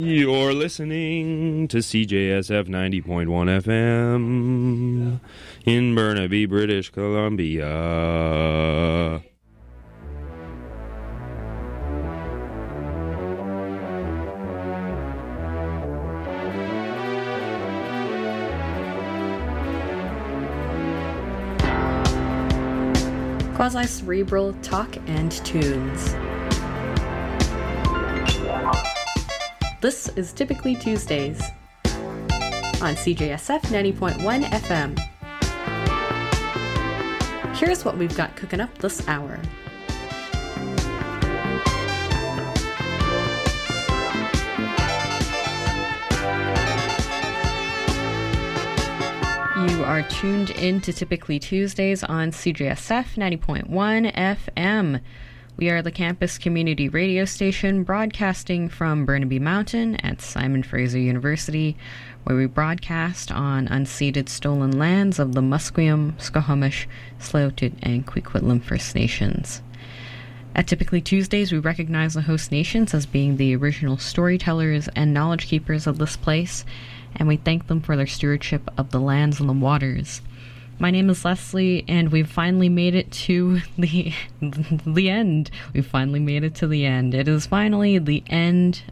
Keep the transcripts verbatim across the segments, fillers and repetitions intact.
You're listening to C J S F ninety point one F M in Burnaby, British Columbia. Quasi-cerebral talk and tunes. This is Typically Tuesdays on C J S F ninety point one F M. Here's what we've got cooking up this hour. You are tuned in to Typically Tuesdays on C J S F ninety point one F M. We are the campus community radio station broadcasting from Burnaby Mountain at Simon Fraser University, where we broadcast on unceded stolen lands of the Musqueam, Squamish, Tsleil-Waututh, and Coquitlam First Nations. At Typically Tuesdays, we recognize the host nations as being the original storytellers and knowledge keepers of this place, and we thank them for their stewardship of the lands and the waters. My name is Leslie, and we've finally made it to the the end. We've finally made it to the end. It is finally the end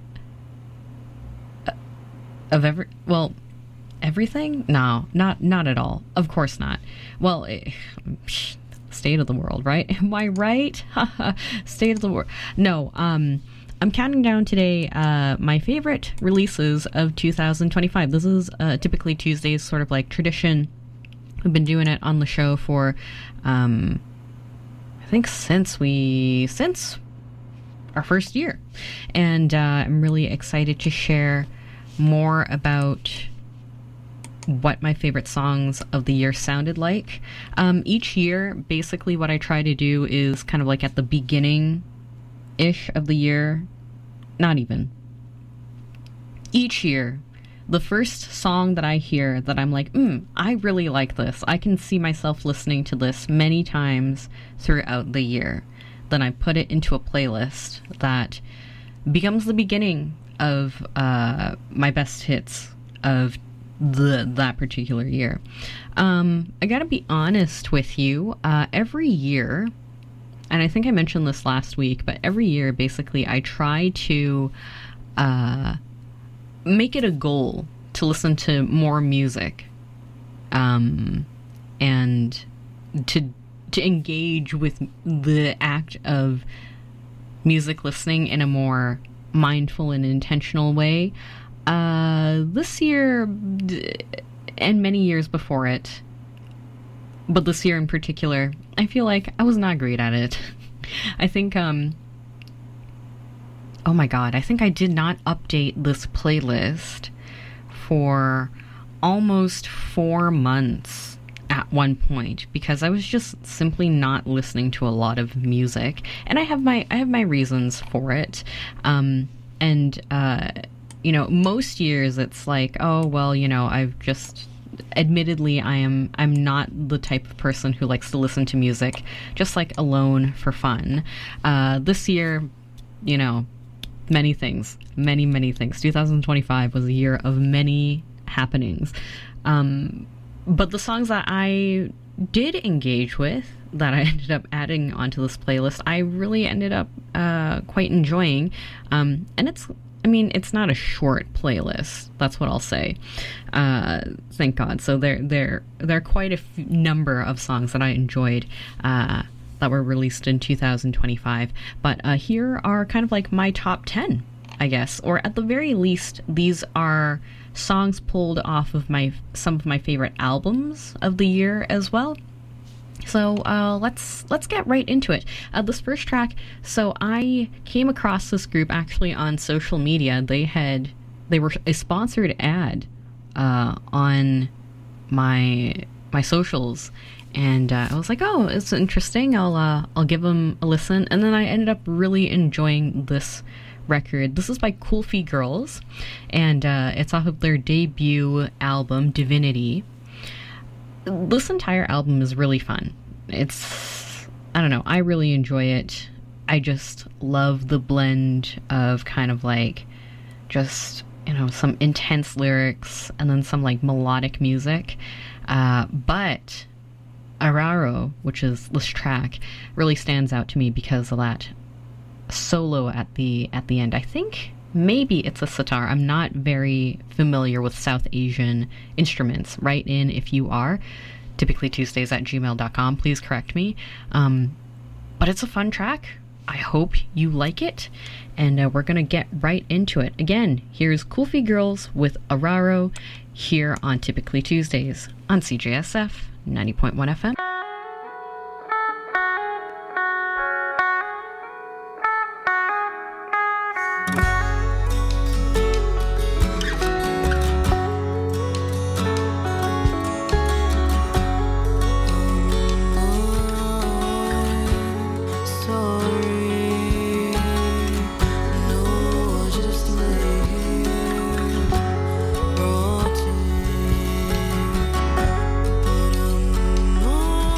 of every... Well, everything? No, not not at all. Of course not. Well, it, state of the world, right? Am I right? State of the world. No, um... I'm counting down today uh, my favorite releases of two thousand twenty-five. This is uh, Typically Tuesdays, sort of like tradition. We've been doing it on the show for, um, I think since we, since our first year. And uh, I'm really excited to share more about what my favorite songs of the year sounded like. Um, each year, basically what I try to do is kind of like at the beginning ish of the year, not even. Each year, the first song that I hear that I'm like, hmm, I really like this. I can see myself listening to this many times throughout the year. Then I put it into a playlist that becomes the beginning of uh, my best hits of the that particular year. Um, I gotta be honest with you, uh, every year, and I think I mentioned this last week, but every year, basically, I try to uh, make it a goal to listen to more music, um, and to to engage with the act of music listening in a more mindful and intentional way. Uh, this year, and many years before it, but this year in particular, I feel like I was not great at it. I think, um... oh my god, I think I did not update this playlist for almost four months at one point, because I was just simply not listening to a lot of music. And I have my I have my reasons for it. Um, and, uh, you know, most years it's like, oh, well, you know, I've just... Admittedly, I am I'm not the type of person who likes to listen to music just like alone for fun. Uh, this year, you know, many things, many, many things. two thousand twenty-five was a year of many happenings. Um, but the songs that I did engage with, that I ended up adding onto this playlist, I really ended up uh, quite enjoying. Um, and it's I mean, it's not a short playlist. That's what I'll say. Uh, thank God. So there, there, there are quite a f- number of songs that I enjoyed uh, that were released in two thousand twenty-five. But uh, here are kind of like my top ten, I guess, or at the very least, these are songs pulled off of my some of my favorite albums of the year as well. So uh, let's let's get right into it. Uh, this first track, so I came across this group actually on social media. They had they were a sponsored ad uh, on my my socials, and uh, I was like, oh, it's interesting. I'll uh, I'll give them a listen, and then I ended up really enjoying this record. This is by Coolfie Girls, and uh, it's off of their debut album Divinity. This entire album is really fun. It's, I don't know, I really enjoy it. I just love the blend of kind of like just, you know, some intense lyrics and then some like melodic music. Uh, but Araro, which is this track, really stands out to me because of that solo at the at the end. I think maybe it's a sitar. I'm not very familiar with South Asian instruments. Write in if you are. Typically Tuesdays at gmail dot com. Please correct me. Um, but it's a fun track. I hope you like it. And uh, we're going to get right into it. Again, here's Kulfi Girls with Araro here on Typically Tuesdays on C J S F ninety point one F M. Oh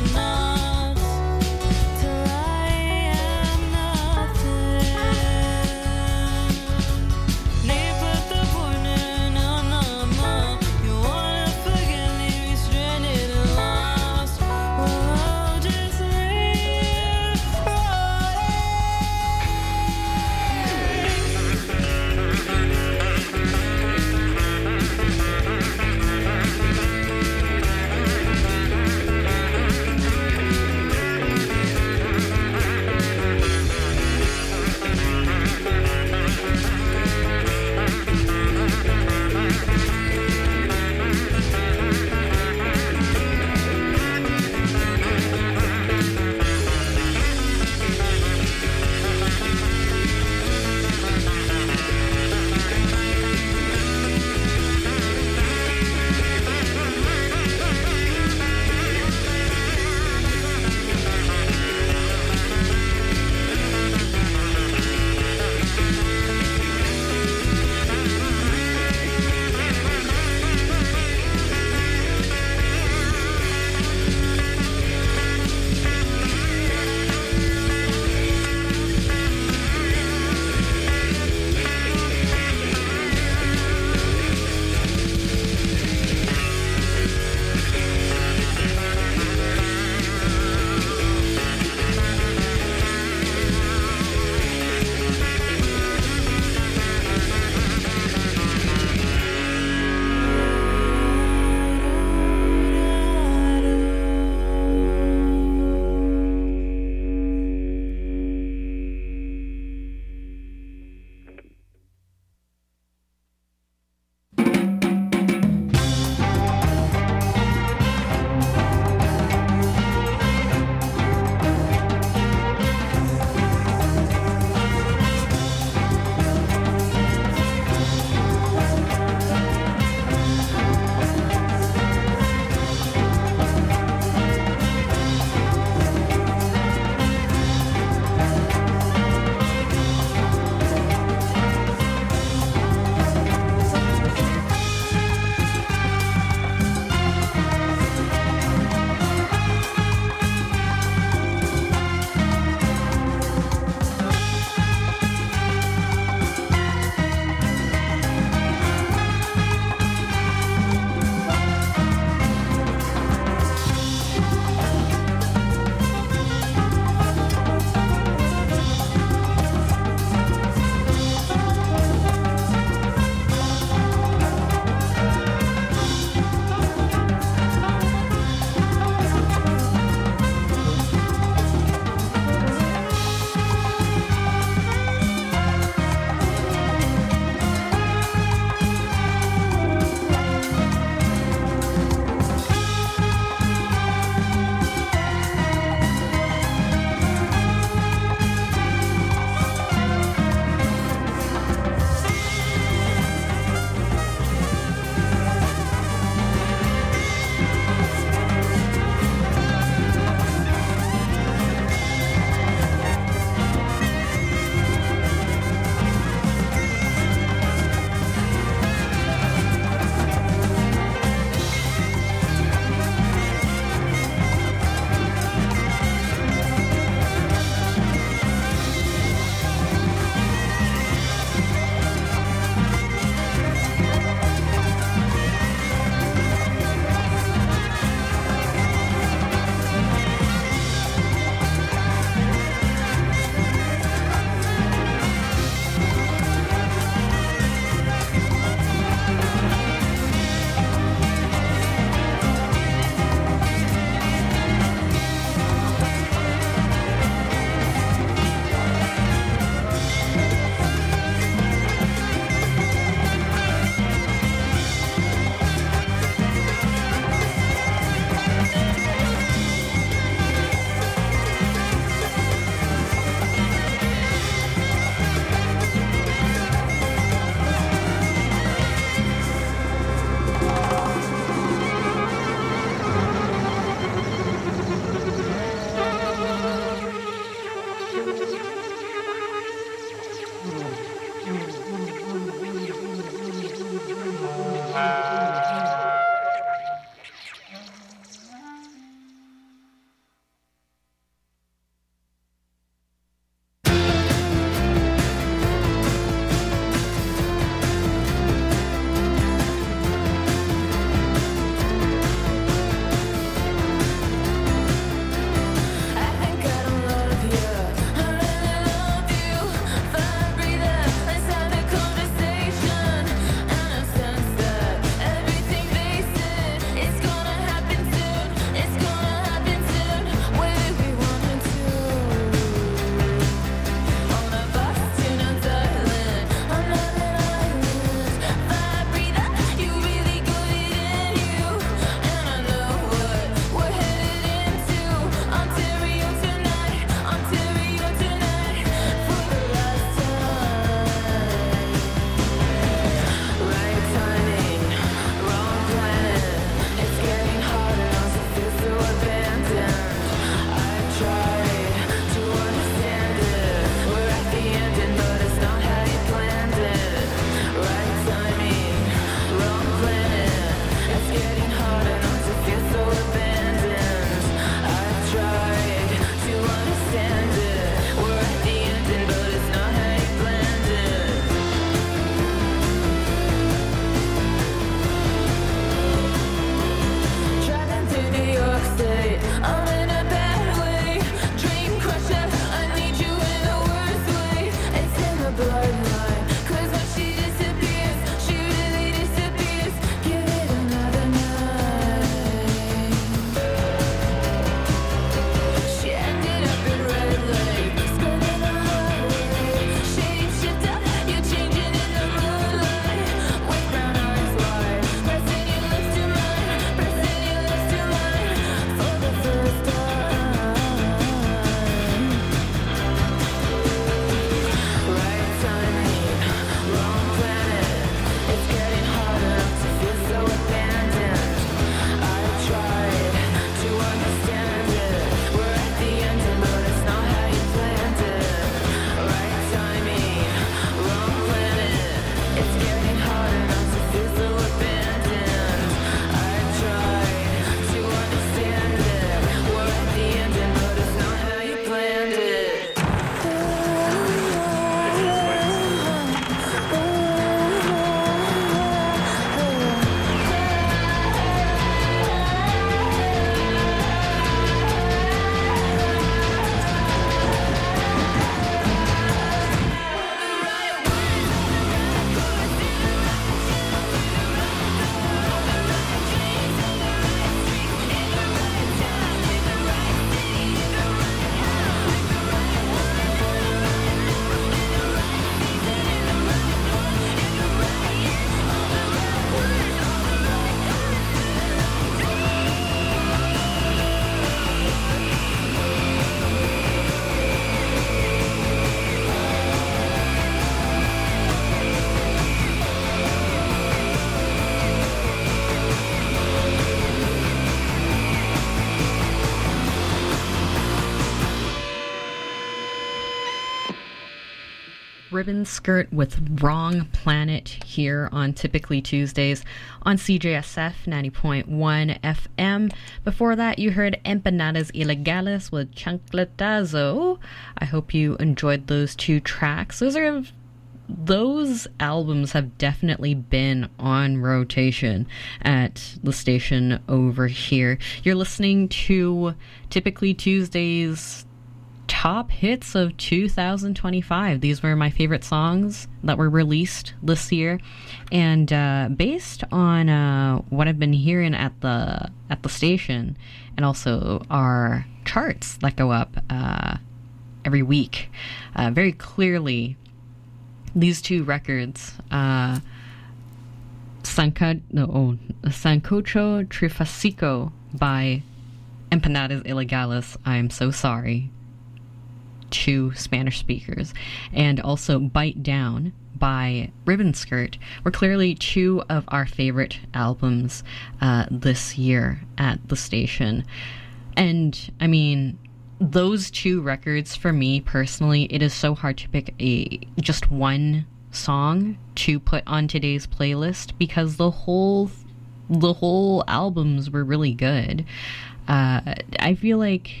Ribbon Skirt with Wrong Planet here on Typically Tuesdays on C J S F ninety point one F M. Before that, you heard Empanadas Ilegales with Chancletazo. I hope you enjoyed those two tracks. Those are those albums have definitely been on rotation at the station over here. You're listening to Typically Tuesdays top hits of two thousand twenty-five. These were my favorite songs that were released this year, and uh, based on uh, what I've been hearing at the at the station, and also our charts that go up uh, every week, uh, very clearly these two records, uh, Sanca- no, oh, Sancocho Trifásico by Empanadas Ilegales, I'm so sorry to Spanish speakers, and also Bite Down by Ribbon Skirt were clearly two of our favorite albums uh, this year at the station. And I mean, those two records, for me personally, it is so hard to pick a just one song to put on today's playlist, because the whole the whole albums were really good. uh, I feel like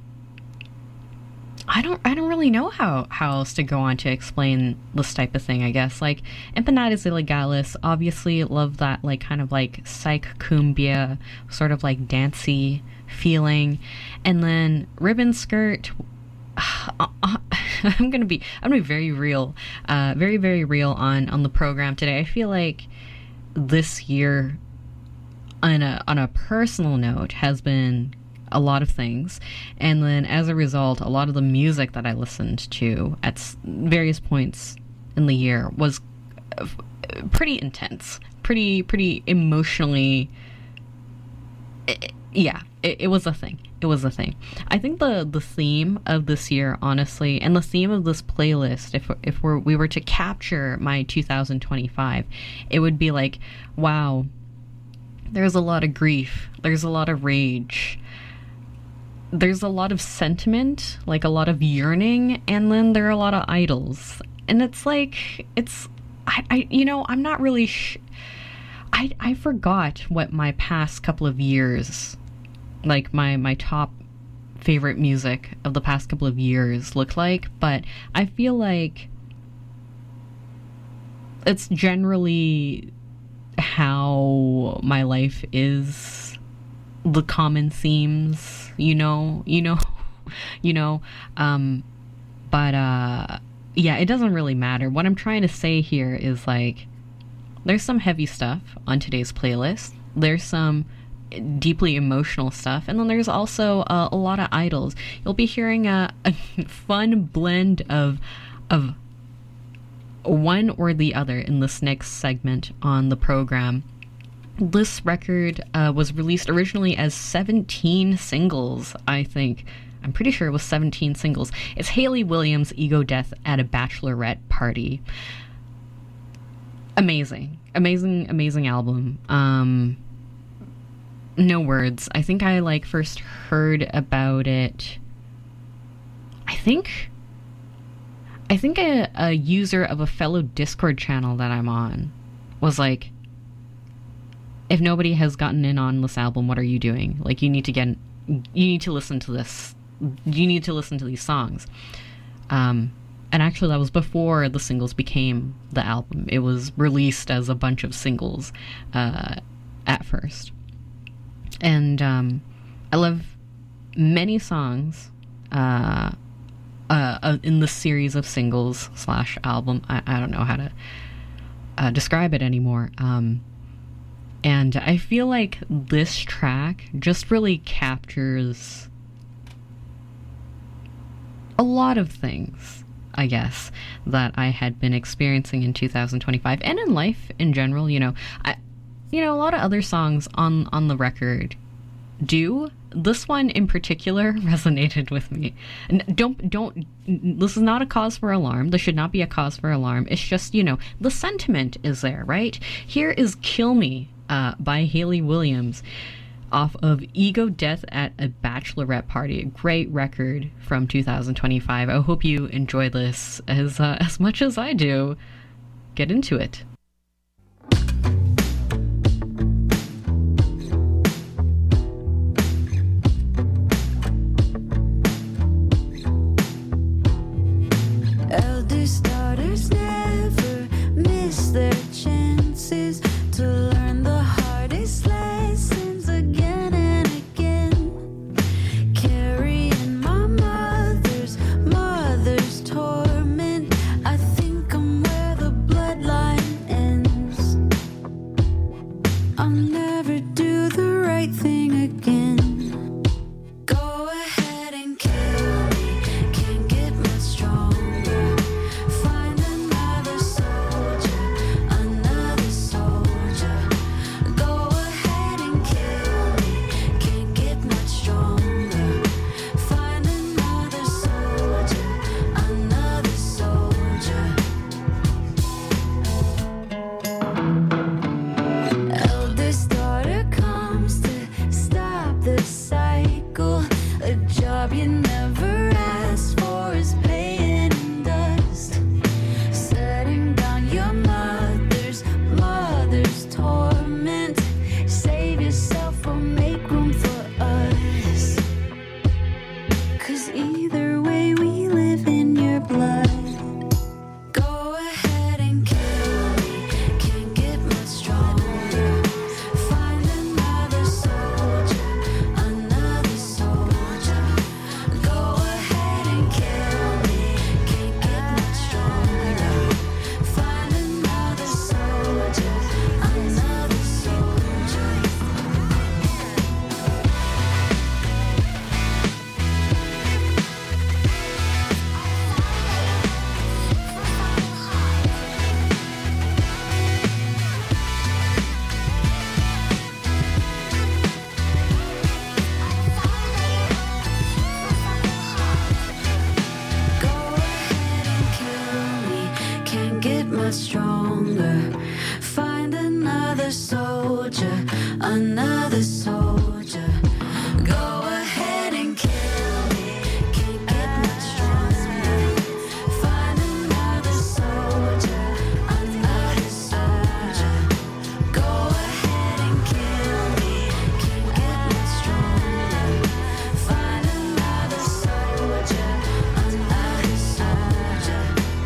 I don't I don't really know how, how else to go on to explain this type of thing, I guess. Like, Empanadas Ilegales, obviously love that, like, kind of like psych cumbia, sort of like dancey feeling. And then Ribbon Skirt, uh, uh, I'm gonna be I'm gonna be very real, uh, very, very real on, on the program today. I feel like this year, on a on a personal note, has been a lot of things, and then as a result, a lot of the music that I listened to at various points in the year was pretty intense, pretty pretty emotionally. It, yeah, it, it was a thing. It was a thing. I think the the theme of this year, honestly, and the theme of this playlist, if if we're, we were to capture my two thousand twenty-five, it would be like, wow, there's a lot of grief, there's a lot of rage, there's a lot of sentiment, like a lot of yearning, and then there are a lot of idols. And it's like, it's, I, I you know, I'm not really, sh- I, I forgot what my past couple of years, like my, my top favorite music of the past couple of years looked like, but I feel like it's generally how my life is, the common themes, you know, you know, you know, um, but, uh, yeah, it doesn't really matter. What I'm trying to say here is, like, there's some heavy stuff on today's playlist, there's some deeply emotional stuff, and then there's also uh, a lot of idols. You'll be hearing a, a fun blend of, of one or the other in this next segment on the program. This record uh, was released originally as seventeen singles, I think. I'm pretty sure it was seventeen singles. It's Hayley Williams' Ego Death at a Bachelorette Party. Amazing. Amazing, amazing album. Um, no words. I think I, like, first heard about it, I think... I think a, a user of a fellow Discord channel that I'm on was like, if nobody has gotten in on this album, what are you doing? Like, you need to get, you need to listen to this. You need to listen to these songs. Um, and actually, that was before the singles became the album. It was released as a bunch of singles uh, at first. And um, I love many songs uh, uh, in the series of singles slash album. I, I don't know how to uh, describe it anymore. Um, And I feel like this track just really captures a lot of things, I guess, that I had been experiencing in two thousand twenty-five and in life in general. You know, I, you know, a lot of other songs on, on the record do. This one in particular resonated with me. And don't, don't, this is not a cause for alarm. This should not be a cause for alarm. It's just, you know, the sentiment is there, right? Here is Kill Me Uh, by Hayley Williams. off of Ego Death at a Bachelorette Party. A great record from two thousand twenty-five. I hope you enjoy this as uh, as much as I do. Get into it. Eldest daughters never miss their chances to learn the hardest lessons again and again. Carrying my mother's mother's torment. I think I'm where the bloodline ends. I'll never do the right thing again. Go ahead and kill me. Can't get much stronger. Find another soldier, another soldier. Go ahead and kill me. Can't get much stronger. Find another soldier, another soldier. Eldest daughter comes to stop the cycle. A job you never asked for is paying in dust. Setting down your mother's mother's torment. Save yourself or make room for us. 'Cause either way we live in your blood. Go ahead and kill me. Can't get much stronger. Find another soldier, another soldier. Go ahead and kill me. Can't get much stronger. Find another soldier, another soldier. Go ahead and kill me. Can't get much stronger. Find another soldier, another soldier. Go ahead and kill me. Can't get much stronger. Find another soldier, another soldier. Go ahead and kill me. Can't get much stronger. Find another soldier, another soldier.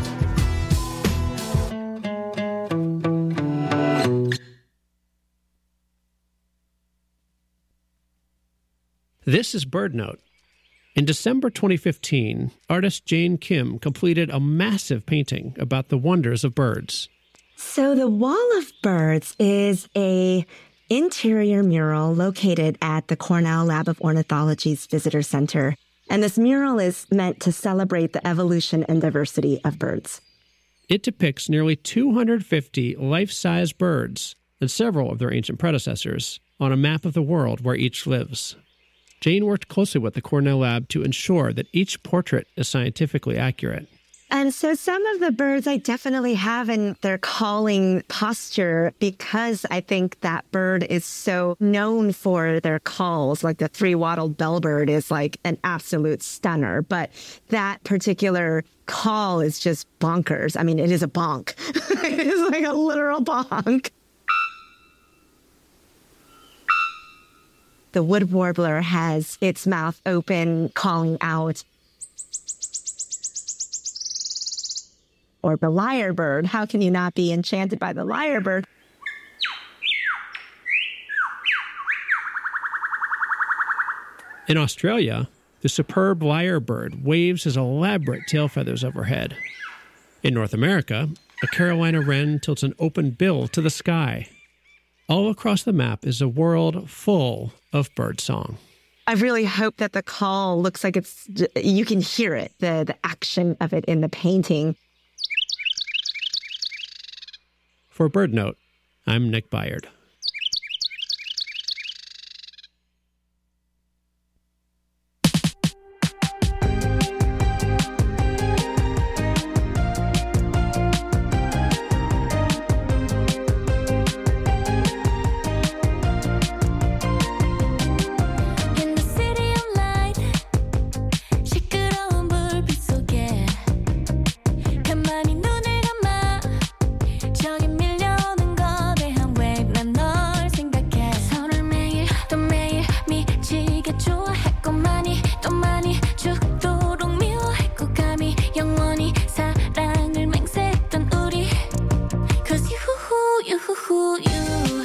This is Bird Note. In December twenty fifteen, artist Jane Kim completed a massive painting about the wonders of birds. So the Wall of Birds is a interior mural located at the Cornell Lab of Ornithology's Visitor Center. And this mural is meant to celebrate the evolution and diversity of birds. It depicts nearly two hundred fifty life-size birds and several of their ancient predecessors on a map of the world where each lives. Jane worked closely with the Cornell Lab to ensure that each portrait is scientifically accurate. And so some of the birds I definitely have in their calling posture because I think that bird is so known for their calls. Like the three-wattled bellbird is like an absolute stunner. But that particular call is just bonkers. I mean, it is a bonk. It is like a literal bonk. The wood warbler has its mouth open, calling out. Or the lyrebird. How can you not be enchanted by the lyrebird? In Australia, the superb lyrebird waves his elaborate tail feathers overhead. In North America, a Carolina wren tilts an open bill to the sky. All across the map is a world full of birdsong. I really hope that the call looks like it's, you can hear it, the, the action of it in the painting. For Bird Note, I'm Nick Byard. you.